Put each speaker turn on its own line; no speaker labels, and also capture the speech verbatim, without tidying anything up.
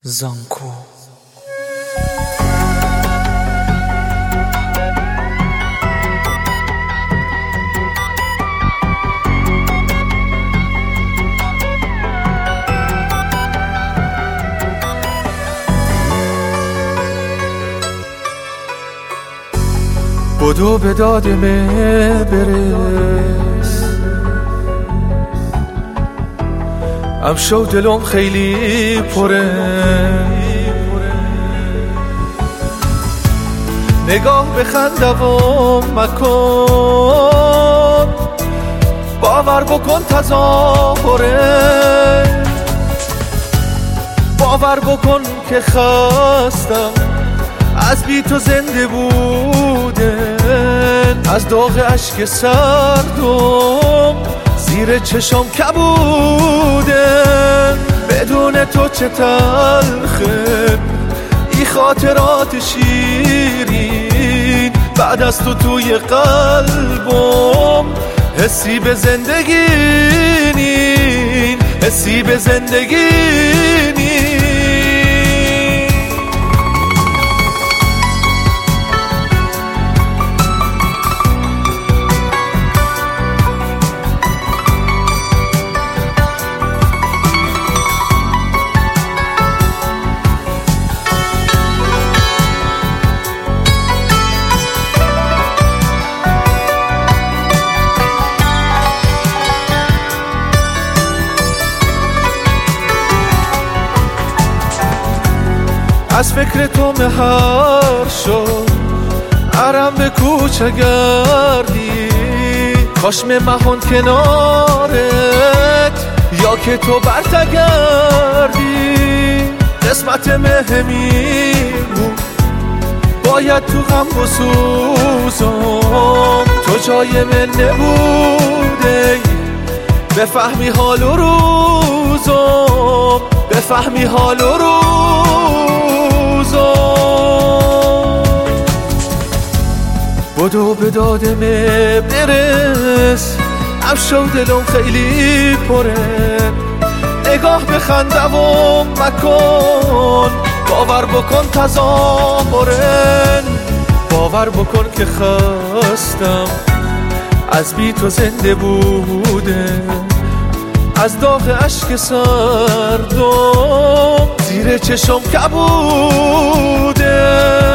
زانکو بدو به دادمه برس، امشو دلم خیلی پره، نگاه به خندوم مکن، باور بکن تظاهره، باور بکن که خستم از بی تو زنده بودن، از داغ اشک سردم زیر چشم کبودن، بدون تو چه تلخه ای خاطرات شیرین، بعد از تو توی قلبم حسی به زندگی نین، حسی به زندگی نین. از فکر تو مهر شد عرم به کوچه گردی، کاش مهان کنارت یا که تو برتگردی، قسمت مهمی بود باید تو غم بسوزم، تو جای من نبوده بفهمی حال و روزم، بفهمی حال و روزم. بدو به دادمه برس، امشو دلم خیلی پره، نگاه به خندوم مکن، باور بکن تظاهرن، باور بکن که خستم از بی تو زنده بوده، از داغ اشک سردم زیر چشم کبوده.